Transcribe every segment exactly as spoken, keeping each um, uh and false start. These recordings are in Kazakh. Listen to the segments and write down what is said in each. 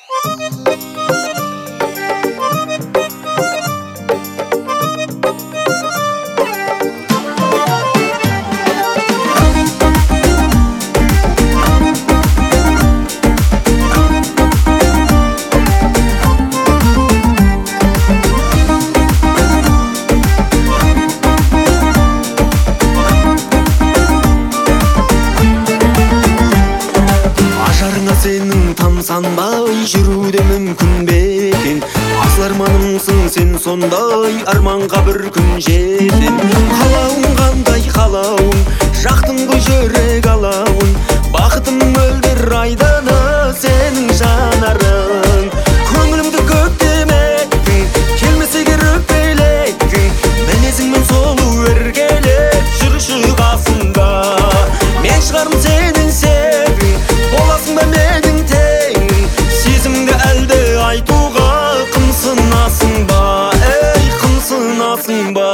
Сенің тамсанбай жүруде мүмкін бе екен? Асыл арманымсың сен сондай, арманға бір күн жетем. Қалауың қандай қалауың, жақтың ғой жүрек алауын. Бақытым мөлдір айдыны сенің жанарың. Көңілімді көктемеккің, келмесе керек белеккің. Мінезіңмен солу өргелеп жүрші қасымда. Мен шығарым сенің sevgің, боласың ба менің теңің. Сезімді әлде айтуға қымсынасың ба, ей қымсынасың ба?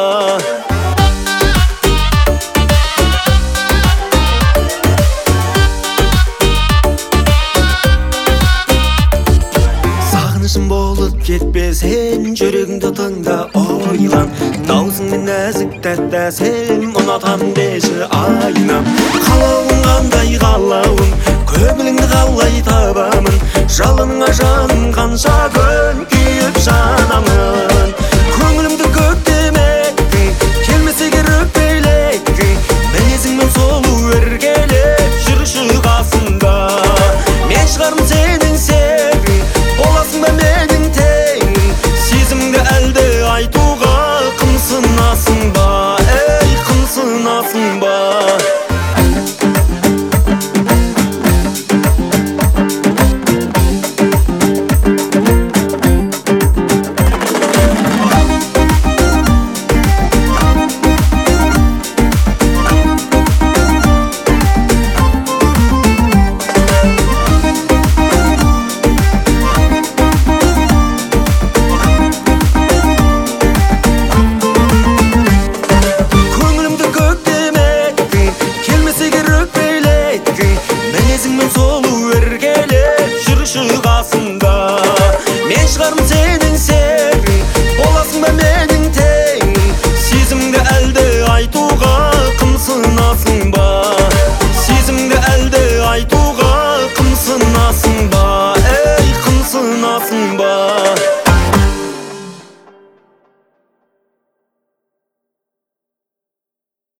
Сағынышым болып кетпесем, жүрегіңді тыңда ойлан. Даусыңмен нәзік тәтті әсем, ұнатам деші айнам. Қалауың қандай қалауың, көңіліңді қалай табамын. Жалыныңа жаным қанша күн күйіп жанамын. Көңілімді көктемеккің, келмесе керек белеккің. Мінезіңмен солу өргелеп жүрші қасымда. Мен шығарым сені